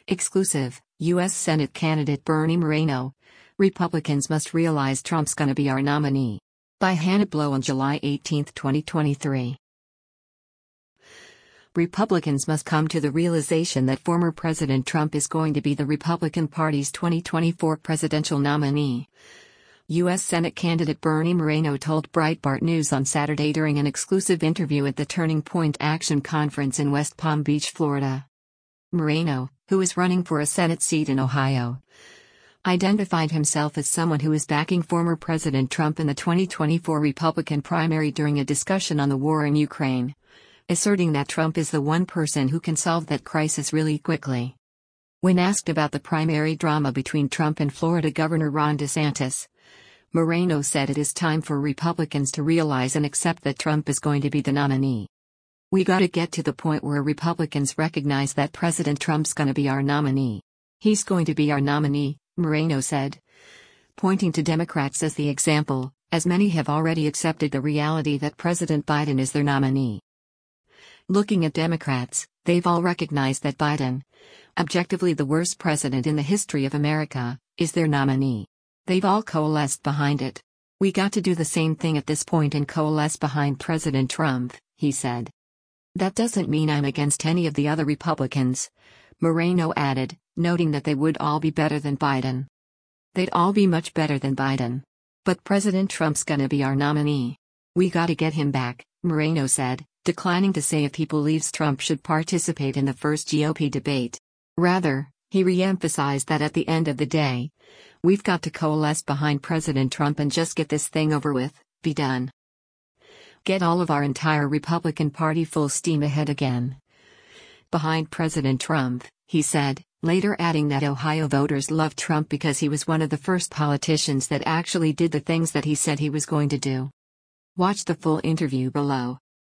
Exclusive, U.S. Senate candidate Bernie Moreno. Republicans must realize Trump's gonna be our nominee. By Hannah Blow on July 18, 2023. Republicans must come to the realization that former President Trump is going to be the Republican Party's 2024 presidential nominee. U.S. Senate candidate Bernie Moreno told Breitbart News on Saturday during an exclusive interview at the Turning Point Action Conference in West Palm Beach, Florida. Moreno, who is running for a Senate seat in Ohio, identified himself as someone who is backing former President Trump in the 2024 Republican primary during a discussion on the war in Ukraine, asserting that Trump is the one person who can solve that crisis really quickly. When asked about the primary drama between Trump and Florida Governor Ron DeSantis, Moreno said it is time for Republicans to realize and accept that Trump is going to be the nominee. We gotta get to the point where Republicans recognize that President Trump's gonna be our nominee. He's going to be our nominee, Moreno said, pointing to Democrats as the example, as many have already accepted the reality that President Biden is their nominee. Looking at Democrats, they've all recognized that Biden, objectively the worst president in the history of America, is their nominee. They've all coalesced behind it. We got to do the same thing at this point and coalesce behind President Trump, he said. That doesn't mean I'm against any of the other Republicans, Moreno added, noting that they would all be better than Biden. They'd all be much better than Biden. But President Trump's gonna be our nominee. We gotta get him back, Moreno said, declining to say if he believes Trump should participate in the first GOP debate. Rather, he re-emphasized that at the end of the day, we've got to coalesce behind President Trump and just get this thing over with, be done. Get all of our entire Republican Party full steam ahead again behind President Trump, he said, later adding that Ohio voters love Trump because he was one of the first politicians that actually did the things that he said he was going to do. Watch the full interview below.